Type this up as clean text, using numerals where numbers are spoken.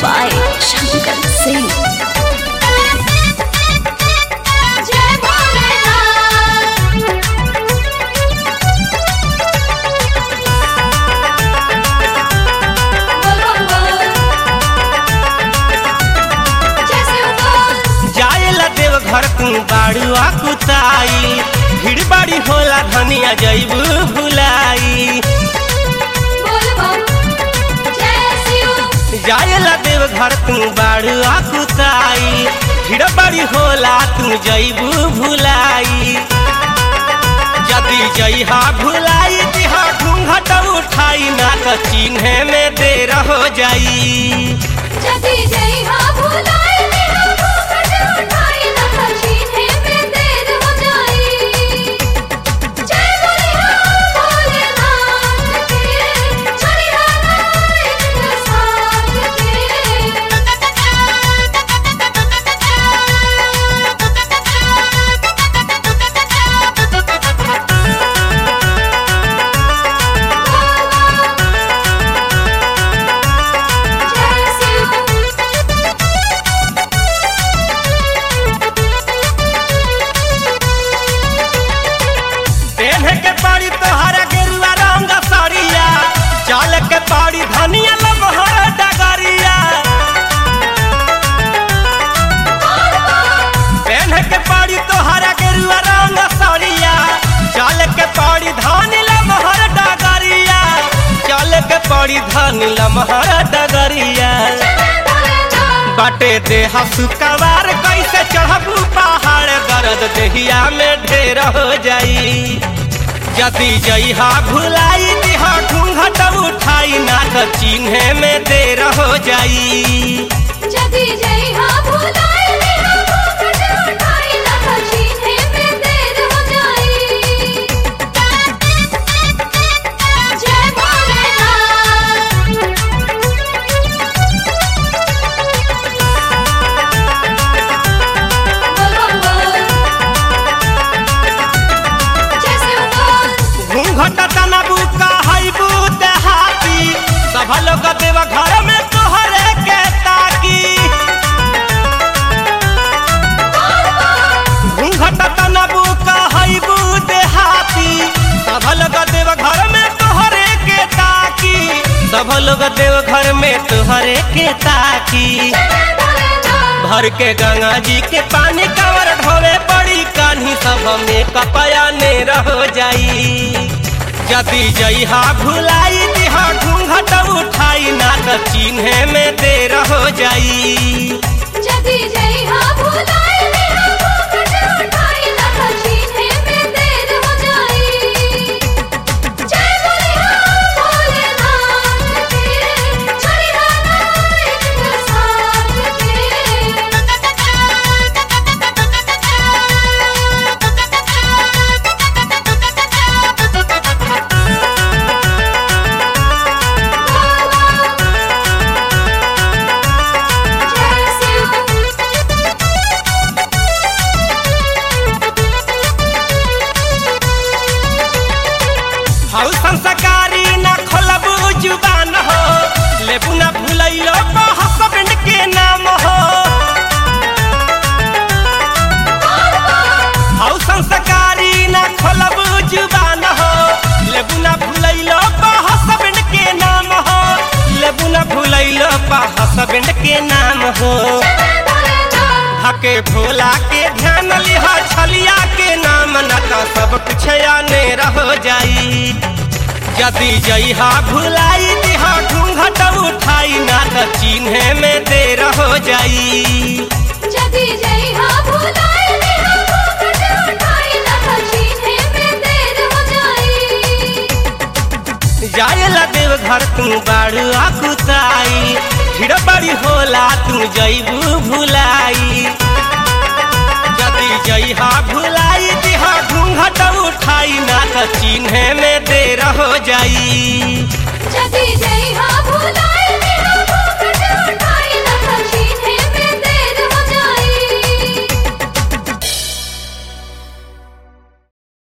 by Shankar Singh. घर तू बाड़ुआ कुताई भीड़ बाड़ी होला धनिया जैबू भुलाई जायला देव घर तू बाड़ुआ कुताई भीड़ बाड़ी होला तू जैबू भुलाई यदि जइहा भुलाई दिहा घूंघट उठाई ना त चिन्हे में देर हो जाई धनी लमहर डगरिया बाटे देह सुकवार कैसे चढ़बू पहाड़ दर्द देहिया में ढेर हो जाई यदि जइहा भुलाई दिहा घूंघट उठाई ना त चिन्हे में देर हो जाई लोग देव घर में तोहरे के ताकी घूंघट तनबू कहबू देहाती सब लोग देव घर में तोहरे के ताकी सब लोग देव घर में तोहरे के ताकी भर के गंगा जी के पानी कवर ढोवे पड़ी कान्ही सब में कपया ने रह जाई यदि जइहा भुलाई दिहा घूंघट उठाई ना त चिन्हे में देर हो जाई संस्कारी न खोलबू जुबान हो लेबू न भूलैयो हसबैंड के नाम हो हाउ संस्कारी न खोलबू जुबान हो लेबू न भूलैयो हसबैंड के नाम हो लेबू न भूलैयो हसबैंड के नाम हो हके भोला के ध्यान लिहा छलिया के नाम न त सब कुछ आने रह जाई यदि जइहा भुलाई दिहा घूंघट उठाई ना त चिन्हे में देर हो जाई जायला देव घर तू बाड़ुआ कुताई भीड़ बड़ी होला तू जइबू भुलाई यदि जइहा भुलाई दिहा घूंघट उठाई ना त चिन्हे में देर हो जाई जदी जइहा भुलाई